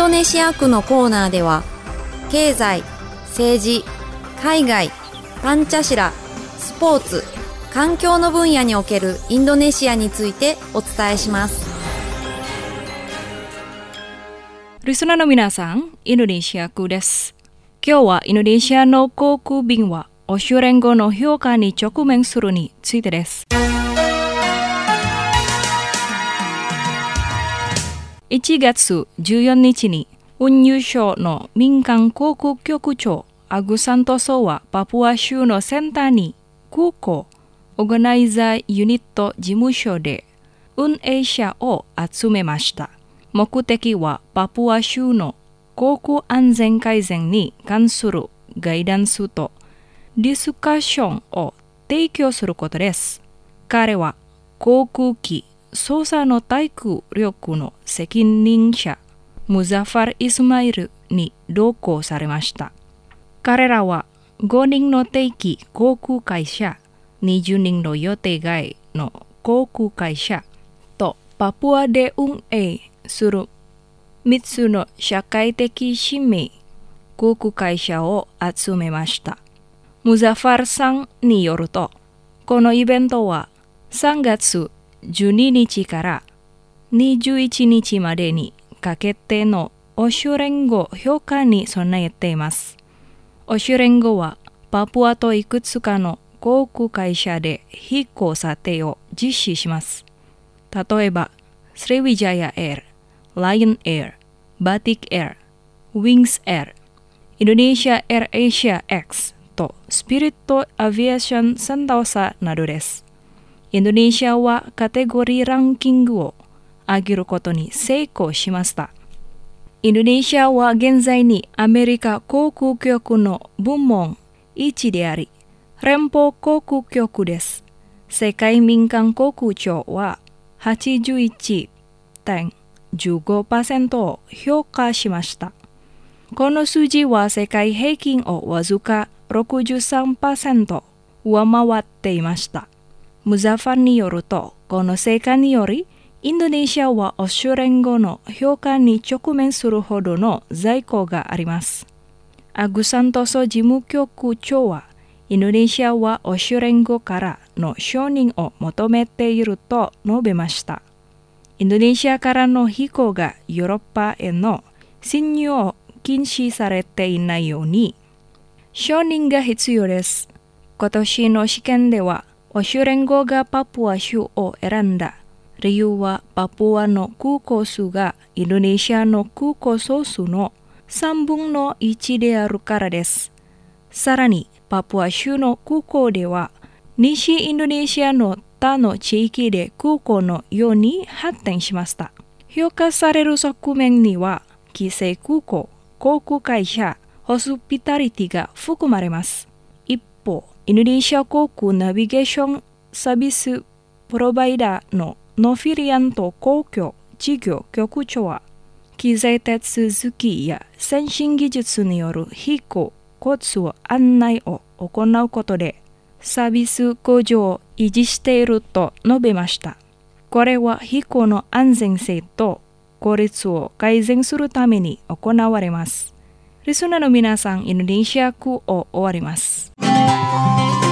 ドネシア区のコーナーでは、経済、政治、海外、パンチャシラ、スポーツ、環境の分野におけるインドネシアについてお伝えします。 リスナーの皆さん、インドネシア区です。今日はインドネシアの航空便は欧州連合の評価に直面するについてです。1月14日に運輸省の民間航空局長アグサントソはパプア州の先端に空港オーガナイザーユニット事務所で運営者を集めました。目的はパプア州の航空安全改善に関するガイダンスとディスカッションを提供することです。彼は航空機操作の対空力の責任者ムザファル・イスマイルに同行されました。彼らは5人の定期航空会社、20人の予定外の航空会社とパプアで運営する3つの社会的使命航空会社を集めました。ムザファルさんによると、このイベントは3月12日から21日までにかけての欧州連合評価に備えています。欧州連合はパプアといくつかの航空会社で飛行査定を実施します。例えば、スリヴィジャヤエア、ライオンエア、バティックエア、ウィングスエア、インドネシアエアアジア X とスピリットアビエーションセントーサなどです。インドネシアはカテゴリーランキングを上げることに成功しました。インドネシアは現在にアメリカ航空局の部門1であり、連邦航空局です。世界民間航空庁は 81.15% を評価しました。この数字は世界平均をわずか 63% 上回っていました。ムザファルによると、この成果により、インドネシアは欧州連合の評価に直面するほどの在庫があります。アグサントソ事務局長は、インドネシアは欧州連合からの承認を求めていると述べました。インドネシアからの飛行がヨーロッパへの侵入を禁止されていないように、承認が必要です。今年の試験では、欧州連合がパプア州を選んだ理由はパプアの空港数がインドネシアの空港総数の3分の1であるからです。さらにパプア州の空港では西インドネシアの他の地域で空港のように発展しました。評価される側面には規制空港、航空会社、ホスピタリティが含まれます。一方、インドネシア航空ナビゲーションサービスプロバイダーのノフィリアント公共事業局長は、機材手続きや先進技術による飛行交通案内を行うことで、サービス向上を維持していると述べました。これは飛行の安全性と効率を改善するために行われます。リスナーの皆さん、インドネシア区を終わります。